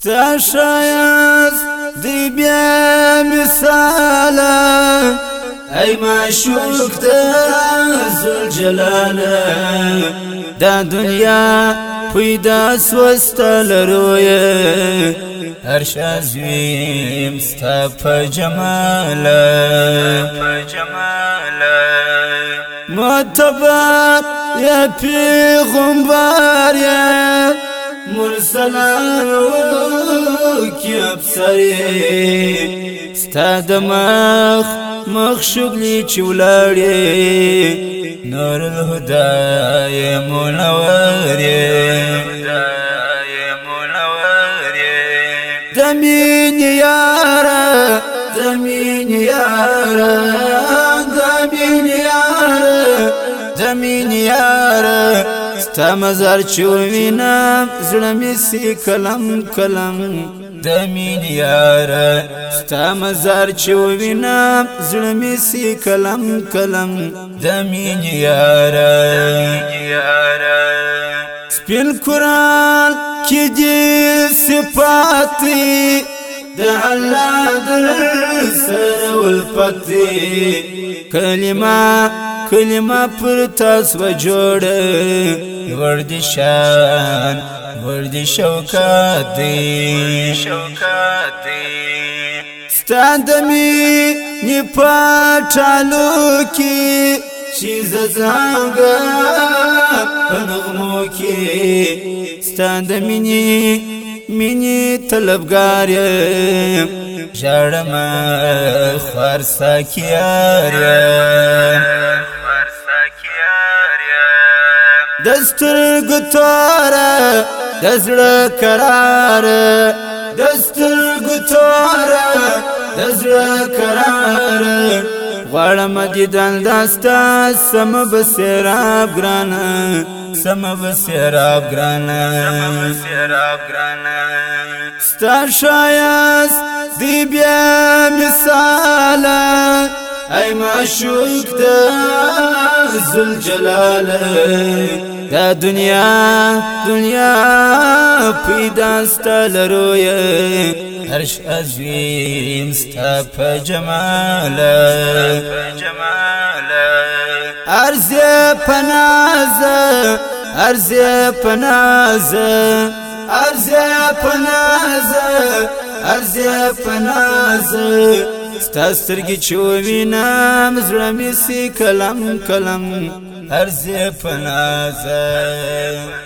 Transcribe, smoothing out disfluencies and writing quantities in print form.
ستا شایست دی بیا مثالا ای معشوق دا ذوالجلالا دا دنیا پیدا سوستا لرویه هر شازویم ستا پا جمالا معتبر یا پیغمبر یا مرسلان کی ابصری ستا دماغ مخشوقلی چولاری نور الهدى منوري دمين يارا دمين يارا دمين يارا دمين يارا ستا مزار چوینم زړه سی کلم کلم دمین یارا ستا مزار چوینم زړه سی کلم کلم دمین یارا سپین قرآن کی دی صفاتی دا اللہ در سر والپتی کلمہ پر تاس و جوڑ وردی شان وردی شوکات دی ستا دمی نی پاچالو کی چیز زانگا پنغمو کی ستا دمی منی طلبگاریم جارم خوارسا کیاریم دستر گتاره دزر کراره دستر گتاره دزر کراره غوارم دیدن دستا سم بسیراب گرانه سم بسیراب گرانه ستا شایست دی بیا مثالا ای معشوق دا ذوالجلالا دا دنیا پیدا ستا لرویه هرش عظیم ستا پا جمالا عرض پنازه عرض پنازه عرض پنازه عرض پنازه ستا سترگی چوینم زړه سی کلم کلم عرض پنازه